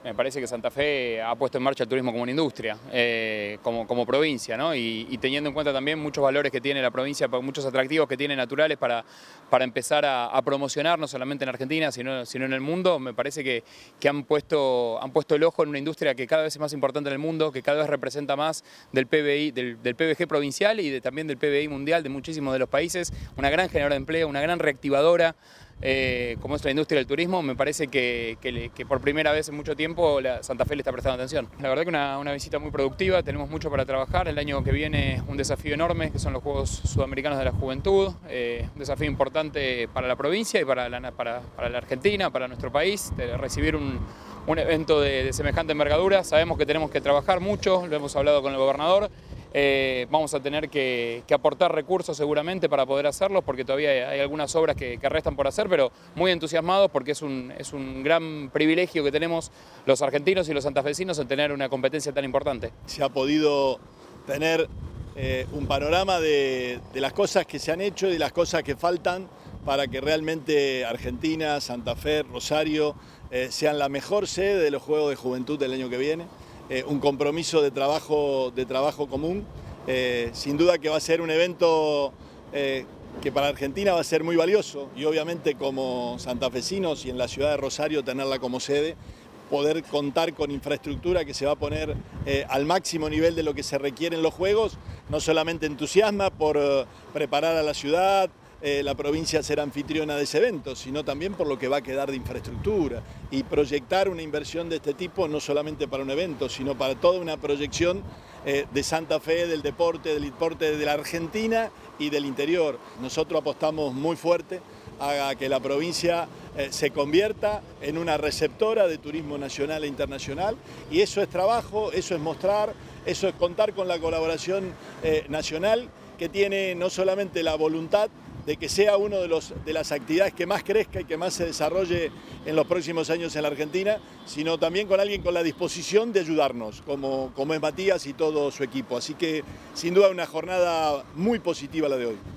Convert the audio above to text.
Me parece que Santa Fe ha puesto en marcha el turismo como una industria, como provincia, ¿no? Y teniendo en cuenta también muchos valores que tiene la provincia, muchos atractivos que tiene naturales para empezar a promocionar, no solamente en Argentina, sino en el mundo. Me parece que han puesto el ojo en una industria que cada vez es más importante en el mundo, que cada vez representa más del PBI, del PBG provincial y también del PBI mundial de muchísimos de los países, una gran generadora de empleo, una gran reactivadora. Como es la industria del turismo, me parece que por primera vez en mucho tiempo Santa Fe le está prestando atención. La verdad que una visita muy productiva, tenemos mucho para trabajar. El año que viene un desafío enorme, que son los Juegos Sudamericanos de la Juventud, un desafío importante para la provincia y para la Argentina, para nuestro país, de recibir un evento de semejante envergadura. Sabemos que tenemos que trabajar mucho, lo hemos hablado con el gobernador. Vamos a tener que aportar recursos seguramente para poder hacerlo, porque todavía hay algunas obras que restan por hacer, pero muy entusiasmados porque es un gran privilegio que tenemos los argentinos y los santafesinos en tener una competencia tan importante. Se ha podido tener un panorama de las cosas que se han hecho y de las cosas que faltan para que realmente Argentina, Santa Fe, Rosario sean la mejor sede de los Juegos de Juventud del año que viene. Un compromiso de trabajo común. Sin duda que va a ser un evento que para Argentina va a ser muy valioso y obviamente como santafesinos y en la ciudad de Rosario tenerla como sede, poder contar con infraestructura que se va a poner al máximo nivel de lo que se requiere en los Juegos, no solamente entusiasma por preparar a la ciudad, la provincia ser anfitriona de ese evento, sino también por lo que va a quedar de infraestructura y proyectar una inversión de este tipo no solamente para un evento, sino para toda una proyección de Santa Fe, del deporte de la Argentina y del interior. Nosotros apostamos muy fuerte a que la provincia se convierta en una receptora de turismo nacional e internacional, y eso es trabajo, eso es mostrar, eso es contar con la colaboración nacional, que tiene no solamente la voluntad de que sea una de las actividades que más crezca y que más se desarrolle en los próximos años en la Argentina, sino también con alguien con la disposición de ayudarnos, como es Matías y todo su equipo. Así que sin duda una jornada muy positiva la de hoy.